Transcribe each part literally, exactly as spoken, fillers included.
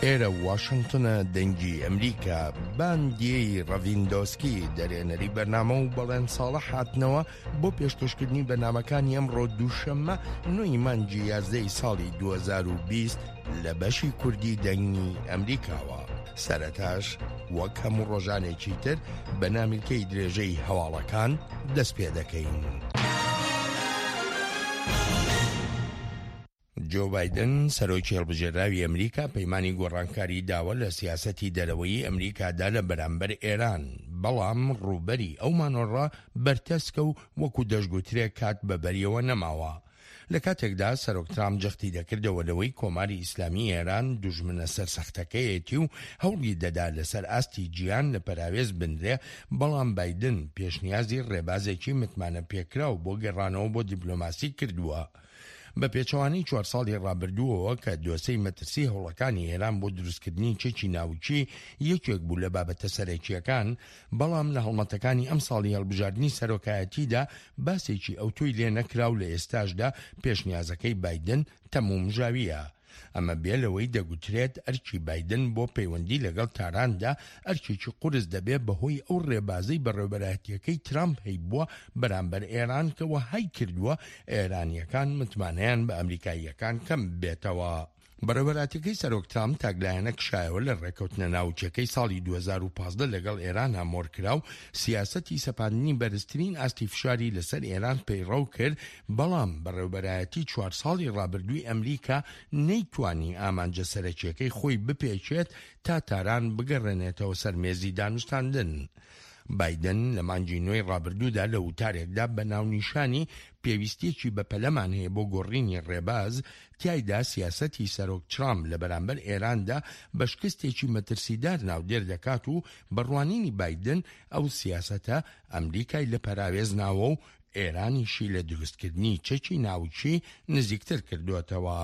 ئێرە واشنگتنە دەنگی ئەمریکا باندیەی ڕەڤیندۆسکی دەرێنەری بەرنامە و بەڵێن ساڵە هاتنەوە بۆ پێشکەشکردنی بەرنامەکانی ئەمڕۆ دووشەممە نۆی مانگی یازدەی ساڵی دوو هەزار و بیست لە بەشی کوردی دەنگی ئەمریکاوە. سەرەتاش وەک هەموو ڕۆژانێکی تر بە نامیلکەی درێژەی هەواڵەکان دەست پێ دەکەین. جو بایدن سەرۆکی هەڵبژێراوی ئەمریکا پەیمانی گۆڕانکاری داوە لە سیاسەتی دەرەوەیی ئەمریکادا لە بەرامبەر ئێران، بەڵام ڕووبەری ئەو مانۆڕە بەرتەسکە و وەکو دەشگوترێک کات بەبەریەوە نەماوە. لە کاتێکدا سەرۆک ترامپ جەختی دەکردەوە لەوەی کۆماری ئیسلامی ئێران دوژمنە سەرسەختەکەیەتی و هەوڵی دەدا لەسەر ئاستی گیان لە پەراوێز بنرێ، بەڵام بایدن پێشنیازی ڕێبازێکی متمانە پێکراو بۆ گەڕانەوە بۆ دیپلۆماسی کردووە. بە پێچەوانی چوار ساڵی ڕابردووەوە کە دۆسەی مەترسی هەوڵەکانی ئێران بۆ دروستکردنی چێکی ناوچی یەکێک بوو لە بابەتە سەرەکیەکان، بەڵام لە هەڵمەتەکانی ئەم ساڵی هەڵبژاردننی سەرۆکایەتیدا باسێکی ئەوتۆی لێ نەکراو لە ئێستاشدا پێشنیازەکەی بایدن تەمومژاویە. ئەمە بێ لەوەی دەگوترێت ئەرکی بایدن بۆ پەیوەندی لەگەڵ تاراندا ئەرکێکی قورس دەبێت بەهۆی ئەو ڕێبازەی بەڕێوەبەرایەتیەکەی ترامپ هەی بووە بەرامبەر ئێران کەوە هەی کردووە ئێرانیەکان متمانەیان بە ئەمریکاییەکان کەم بێتەوە. بەڕێوەبەرایەتیەکەی سەرۆک ترامپ تاگلایەنە کشایەوە لە ڕێکەوتنە ناوچەکەی ساڵی دوو هەزار و پانزدە لەگەڵ ئێران هەمۆرکرا و سیاسەتی سەپاندنی بەرزترین ئاستی فشاری لەسەر ئێران پەیڕەو کرد، بەڵام بەڕێوەبەرایەتی چوار ساڵی ڕابردووی ئەمریکا نەیتوانی ئامانجە سەرەکیەکەی خۆی بپێچێت تا تاران بگەڕێنێتەوە سەر مێزی دانوستاندن. بایدن لە مانگی نوێی ڕابردوودا لە وتارێکدا بە ناونیشانی پێویستیەکی بەپەلەمان هەیە بۆ گۆڕینی ڕێباز، تیایدا سیاسەتی سەرۆک ترامپ لە بەرامبەر ئێراندا بە شکستێکی مەترسیدار ناودێر دەکات و بڕوانینی بایدن ئەو سیاسەتە ئەمریکای لە پەراوێز ناوە و ئێرانیشی لە دروستکردنی چەکی ناوچی نزیکتر کردوێتەوە.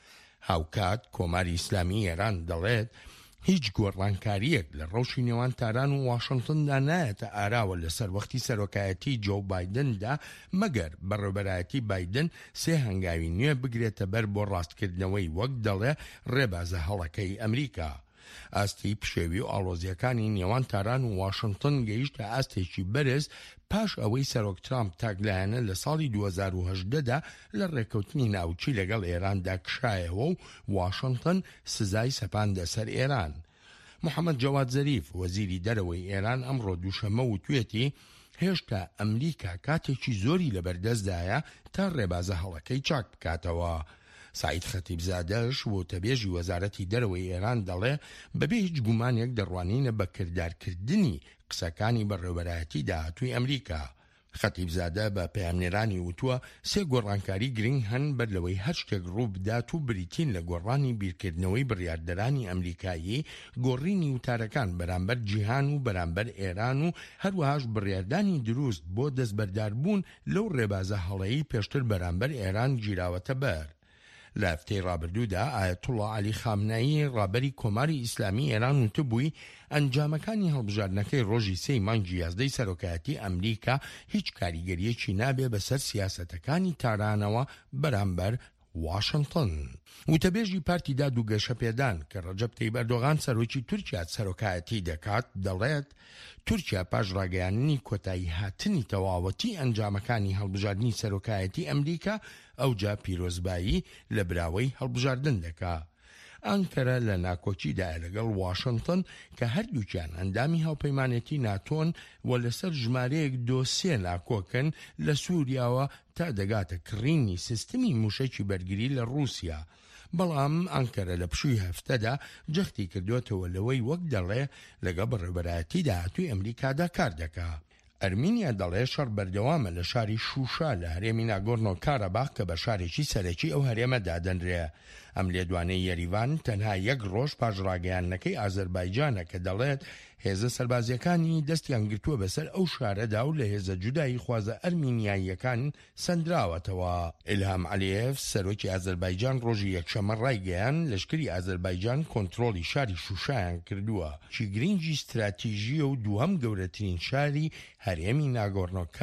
هاوکات کۆماری ئیسلامی ئێران دەڵێت هیچ گۆڕانکاریەک لە ڕەوشی نێوان تاران و واشنگتندا نایەتە ئاراوە لەسەر وەختی سەرۆکایەتی جۆ بایدندا، مەگەر بەڕێوەبەرایەتی بایدن سێ هەنگاوی نوێ بگرێتە بەر بۆ ڕاستکردنەوەی وەک دەڵێ ڕێبازە هەڵەکەی ئەمریکا. ئاستی پشێوی و ئاڵۆزیەکانی نێوان تاران و واشنگتن گەیشتە ئاستێکی بەرز پاش ئەوەی سەرۆک ترامپ تاگلایەنە لە ساڵی دوو هەزار و هەژدەدا لە ڕێکەوتنی ناوچی لەگەڵ ئێراندا کشایەوە و واشنگتن سزای سەپاندە سەر ئێران. محەممەد جەواد زەریف وەزیری دەرەوەی ئێران ئەمڕۆ دووشەممە وتوێتی هێشتا ئەمریکا کاتێکی زۆری لەبەردەستدایە تا ڕێبازە هەڵەکەی چاک بکاتەوە. سعید خەتیبزادەش وتەبێژی وەزارەتی دەرەوەی ئێران دەڵێ بەبێ هیچ گومانێک دەڕوانینە بە کردارکردنی قسەکانی بەڕێوەبەرایەتی داهاتووی ئەمریکا. خەتیبزادە بە پەیامنێرانی وتووە سێ گۆڕانکاری گرنگ هەن بەر لەوەی هەر شتێک ڕوو بدات و بریتین لە گۆڕانی بیرکردنەوەی بڕیاردەرانی ئەمریکایی، گۆڕینی وتارەکان بەرامبەر جیهان و بەرامبەر ئێران و هەروەهاش بڕیاردانی دروست بۆ دەستبەرداربوون لەو ڕێبازە هەڵەیی پێشتر بەرامبەر ئێران گیراوەتە بەر. لە هەفتەی ڕابردوودا ئایەتوڵڵا عەلی خامنەیی ڕابەری کۆماری ئیسلامی ئێران وتبووی ئەنجامەکانی هەڵبژاردنەکەی ڕۆژی سێی مانگی یازدەی سەرۆکایەتی ئەمریکا هیچ کاریگەریەکی نابێ بەسەر سیاسەتەکانی تارانەوە بەرامبەر واشنگتن. وتەبێژی پارتی داد و گەشەپێدان کە ڕەجەب تەیب ئەردۆغان سەرۆکی تورکیا سەرۆکایەتی دەکات دەڵێت تورکیا پاش ڕاگەیاندنی کۆتایی هاتنی تەواوەتی ئەنجامەکانی هەڵبژاردننی سەرۆکایەتی ئەمریکا ئەوجا پیرۆزبایی لە براوەی هەڵبژاردن دەکات. ئەنکەرە لە ناکۆچیدایە لەگەڵ واشنگتن کە هەردووکیان ئەندامی هاوپەیمانێتی ناتۆن و لەسەر ژمارەیەک دۆسیە ناکۆکن لە سووریاوە تا دەگاتە کڕینی سیستمی موشەکی بەرگری لە رووسیا. بەڵام ئەنکەرە لە پشووی هەفتەدا جەختی کردوێتەوە لەوەی وەک دەڵێ لەگەڵ بەڕێوەبەرایەتی داهاتووی ئەمریکادا کار دەکات. ئەرمینیا دەڵێ شەڕ بەردەوامە لە شاری شوشا لە هەرێمی ناگۆرنۆ کارەباخ کە بە شارێکی سەرەکی ئەو هەرێمە دادەنرێ. ئەم لێدوانەی یەریڤان تەنها یەک ڕۆژ پاش ڕاگەیاندنەکەی ئازەربایجانە کە دەڵێت هێزە سەربازیەکانی دەستیان گرتووە بەسەر ئەو شارەدا و لە هێزە جودایی خوازە ئەرمینیاییەکان سەندراوەتەوە. ئیلهام عەلیێف سەرۆکی ئازەربایجان ڕۆژی یەکشەممە ڕایگەیان لەشکری ئازەربایجان کۆنتڕۆڵی شاری شوشایان کردووە، چی گرنگی استراتیژیە و دووەم گەورەترین شاری هەرێمی ناگۆرنۆ